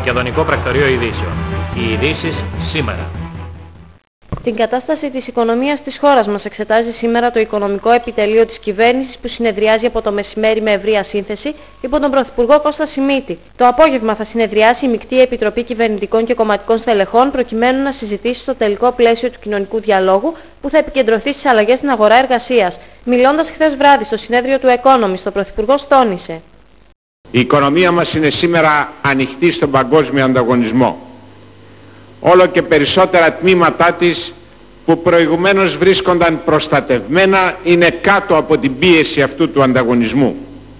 Μακεδονικό Πρακτορείο Ειδήσεων. Οι ειδήσεις σήμερα. Την κατάσταση της οικονομίας της χώρας μας εξετάζει σήμερα το Οικονομικό Επιτελείο της Κυβέρνησης που συνεδριάζει από το μεσημέρι με ευρεία σύνθεση υπό τον Πρωθυπουργό Κώστα Σιμίτη. Το απόγευμα θα συνεδριάσει η Μεικτή Επιτροπή Κυβερνητικών και Κομματικών Στελεχών προκειμένου να συζητήσει το τελικό πλαίσιο του κοινωνικού διαλόγου που θα επικεντρωθεί στις αλλαγές στην αγορά εργασίας. Μιλώντας χθες βράδυ στο συνέδριο του Economist, ο Πρωθυπουργός τόνισε: Η οικονομία μας είναι σήμερα ανοιχτή στον παγκόσμιο ανταγωνισμό. Όλο και περισσότερα τμήματά της που προηγουμένως βρίσκονταν προστατευμένα είναι κάτω από την πίεση αυτού του ανταγωνισμού.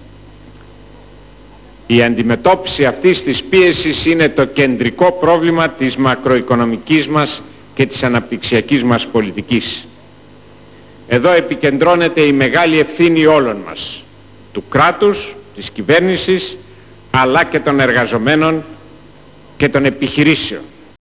Η αντιμετώπιση αυτής της πίεσης είναι το κεντρικό πρόβλημα της μακροοικονομικής μας και της αναπτυξιακής μας πολιτικής. Εδώ επικεντρώνεται η μεγάλη ευθύνη όλων μας, του κράτους, της κυβέρνησης, αλλά και των εργαζομένων και των επιχειρήσεων.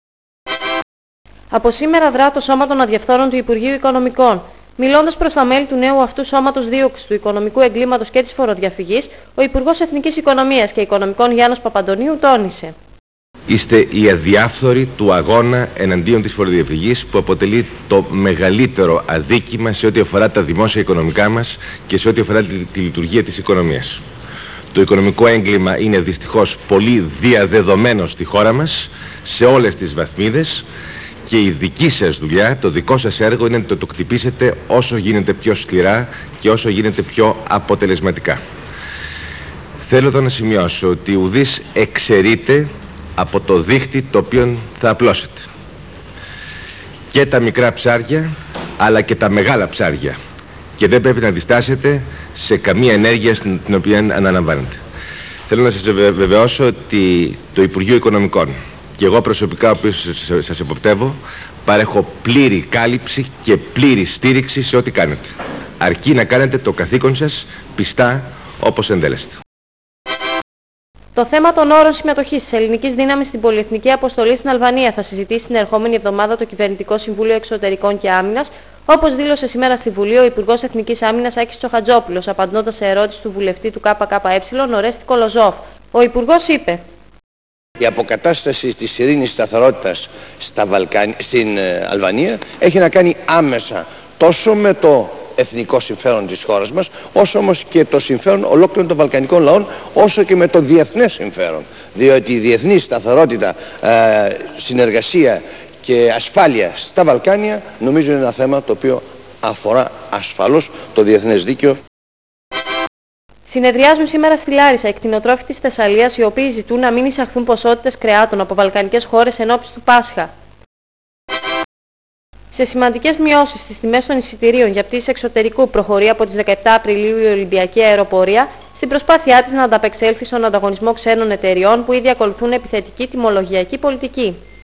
Από σήμερα δρά το Σώμα των Αδιαφθόρων του Υπουργείου Οικονομικών. Μιλώντας προς τα μέλη του νέου αυτού Σώματος Δίωξης του Οικονομικού Εγκλήματος και της Φοροδιαφυγής, ο Υπουργός Εθνικής Οικονομίας και Οικονομικών Γιάννος Παπαντονίου τόνισε: Είστε οι αδιάφθοροι του αγώνα εναντίον της φοροδιαφυγής που αποτελεί το μεγαλύτερο αδίκημα σε ό,τι αφορά τα δημόσια οικονομικά μας και σε ό,τι αφορά τη λειτουργία της οικονομίας. Το οικονομικό έγκλημα είναι δυστυχώς πολύ διαδεδομένο στη χώρα μας, σε όλες τις βαθμίδες, και η δική σας δουλειά, το δικό σας έργο είναι να το χτυπήσετε όσο γίνεται πιο σκληρά και όσο γίνεται πιο αποτελεσματικά. Θέλω εδώ να σημειώσω ότι ουδής εξαιρείται από το δίχτυ το οποίο θα απλώσετε. Και τα μικρά ψάρια, αλλά και τα μεγάλα ψάρια. Και δεν πρέπει να διστάσετε σε καμία ενέργεια την οποία αναλαμβάνετε. Θέλω να σας βεβαιώσω ότι το Υπουργείο Οικονομικών και εγώ προσωπικά, ο οποίος σας εποπτεύω, παρέχω πλήρη κάλυψη και πλήρη στήριξη σε ό,τι κάνετε. Αρκεί να κάνετε το καθήκον σας πιστά όπως εντέλεστε. Το θέμα των όρων συμμετοχής της ελληνικής δύναμης στην πολυεθνική αποστολή στην Αλβανία θα συζητήσει την ερχόμενη εβδομάδα το Κυβερνητικό Συμβούλιο Εξωτερικών και Άμυνας, όπως δήλωσε σήμερα στη Βουλή ο Υπουργός Εθνικής Άμυνας Άκης Τσοχατζόπουλος, απαντώντας σε ερώτηση του βουλευτή του ΚΚΕ, Ορέστη Κολοζόφ. Ο Υπουργός είπε: Η αποκατάσταση της ειρήνης σταθερότητας στην Αλβανία έχει να κάνει άμεσα τόσο με το εθνικό συμφέρον της χώρας μας, όσο όμως και το συμφέρον ολόκληρων των βαλκανικών λαών, όσο και με το διεθνές συμφέρον. Διότι η διεθνή σταθερότητα, συνεργασία και ασφάλεια στα Βαλκάνια νομίζω είναι ένα θέμα το οποίο αφορά ασφαλώς το διεθνές δίκαιο. Συνεδριάζουν σήμερα στη Λάρισα οι κτηνοτρόφοι της Θεσσαλίας, οι οποίοι ζητούν να μην εισαχθούν ποσότητες κρεάτων από βαλκανικές χώρες εν ώψη του Πάσχα. Σε σημαντικές μειώσεις στις τιμές των εισιτηρίων για πτήσεις εξωτερικού προχωρεί από τις 17 Απριλίου η Ολυμπιακή Αεροπορία στην προσπάθειά της να ανταπεξέλθει στον ανταγωνισμό ξένων εταιριών που ήδη ακολουθούν επιθετική τιμολογιακή πολιτική.